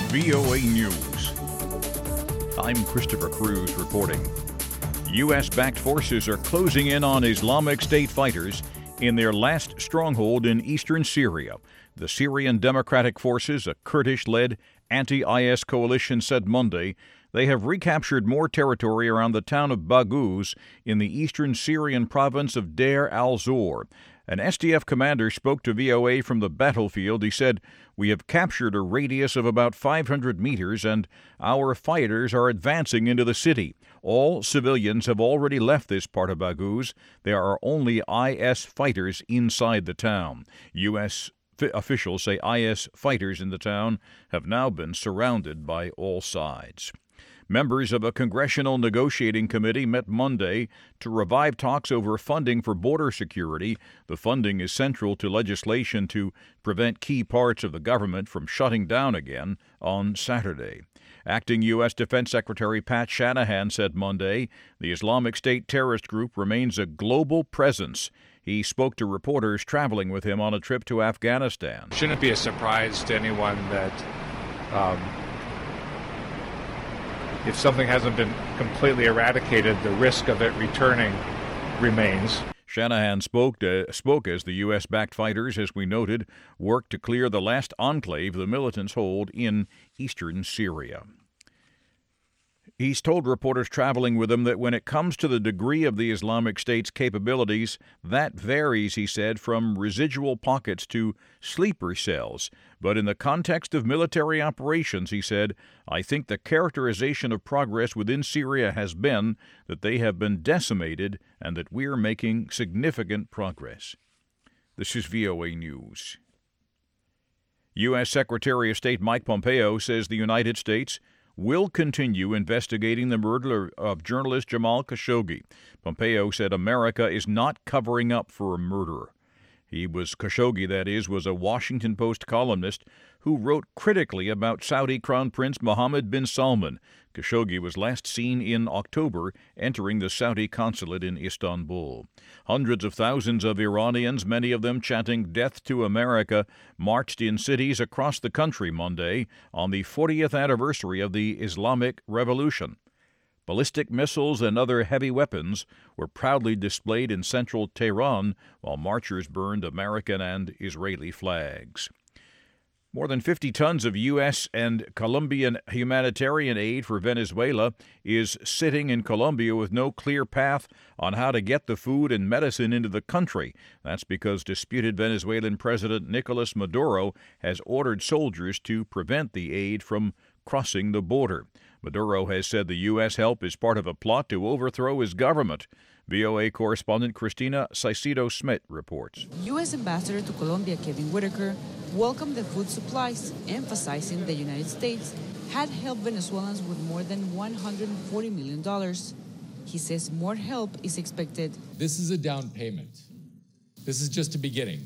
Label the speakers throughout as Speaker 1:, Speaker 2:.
Speaker 1: VOA News. I'm Christopher Cruz reporting. U.S.-backed forces are closing in on Islamic State fighters in their last stronghold in eastern Syria. The Syrian Democratic Forces, a Kurdish-led anti-IS coalition, said Monday they have recaptured more territory around the town of Baghouz in the eastern Syrian province of Deir al-Zor. An SDF commander spoke to VOA from the battlefield. He said, "We have captured a radius of about 500 meters, and our fighters are advancing into the city. All civilians have already left this part of Baghouz. There are only IS fighters inside the town." U.S. officials say IS fighters in the town have now been surrounded by all sides. Members of a congressional negotiating committee met Monday to revive talks over funding for border security. The funding is central to legislation to prevent key parts of the government from shutting down again on Saturday. Acting U.S. Defense Secretary Pat Shanahan said Monday the Islamic State terrorist group remains a global presence. He spoke to reporters traveling with him on a trip to Afghanistan.
Speaker 2: Shouldn't be a surprise to anyone that if something hasn't been completely eradicated, the risk of it returning remains.
Speaker 1: Shanahan spoke as the U.S.-backed fighters, as we noted, worked to clear the last enclave the militants hold in eastern Syria. He's told reporters traveling with him that when it comes to the degree of the Islamic State's capabilities, that varies, he said, from residual pockets to sleeper cells. But in the context of military operations, he said, "I think the characterization of progress within Syria has been that they have been decimated and that we're making significant progress." This is VOA News. U.S. Secretary of State Mike Pompeo says the United States will continue investigating the murder of journalist Jamal Khashoggi. Pompeo said America is not covering up for a murderer. Khashoggi was a Washington Post columnist who wrote critically about Saudi Crown Prince Mohammed bin Salman. Khashoggi was last seen in October entering the Saudi consulate in Istanbul. Hundreds of thousands of Iranians, many of them chanting "Death to America," marched in cities across the country Monday on the 40th anniversary of the Islamic Revolution. Ballistic missiles and other heavy weapons were proudly displayed in central Tehran while marchers burned American and Israeli flags. More than 50 tons of U.S. and Colombian humanitarian aid for Venezuela is sitting in Colombia with no clear path on how to get the food and medicine into the country. That's because disputed Venezuelan President Nicolas Maduro has ordered soldiers to prevent the aid from crossing the border. Maduro has said the U.S. help is part of a plot to overthrow his government. VOA correspondent Christina Saicedo-Smith reports.
Speaker 3: U.S. Ambassador to Colombia Kevin Whitaker welcomed the food supplies, emphasizing the United States had helped Venezuelans with more than $140 million. He says more help is expected.
Speaker 4: This is a down payment. This is just a beginning.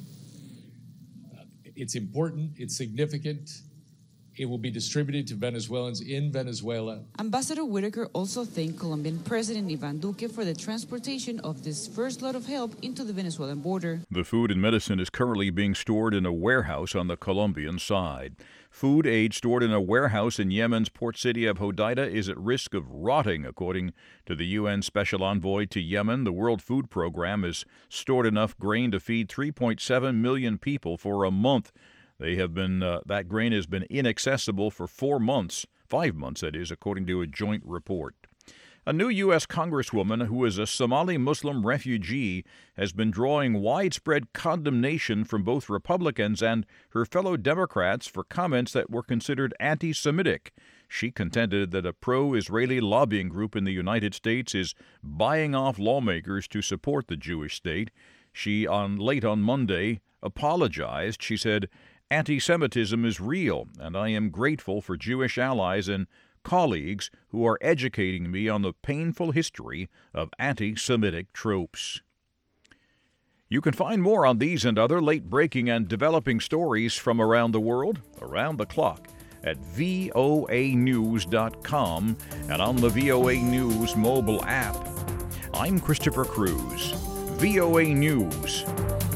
Speaker 4: It's important, it's significant. It will be distributed to Venezuelans in Venezuela.
Speaker 3: Ambassador Whitaker also thanked Colombian President Ivan Duque for the transportation of this first lot of help into the Venezuelan border.
Speaker 1: The food and medicine is currently being stored in a warehouse on the Colombian side. Food aid stored in a warehouse in Yemen's port city of Hodeida is at risk of rotting, according to the UN Special Envoy to Yemen. The World Food Program has stored enough grain to feed 3.7 million people for a month. That grain has been inaccessible for 5 months, that is, according to a joint report. A new U.S. Congresswoman who is a Somali Muslim refugee has been drawing widespread condemnation from both Republicans and her fellow Democrats for comments that were considered anti-Semitic. She contended that a pro-Israeli lobbying group in the United States is buying off lawmakers to support the Jewish state. She, late on Monday, apologized. She said, "Anti-Semitism is real, and I am grateful for Jewish allies and colleagues who are educating me on the painful history of anti-Semitic tropes." You can find more on these and other late-breaking and developing stories from around the world, around the clock, at voanews.com and on the VOA News mobile app. I'm Christopher Cruz, VOA News.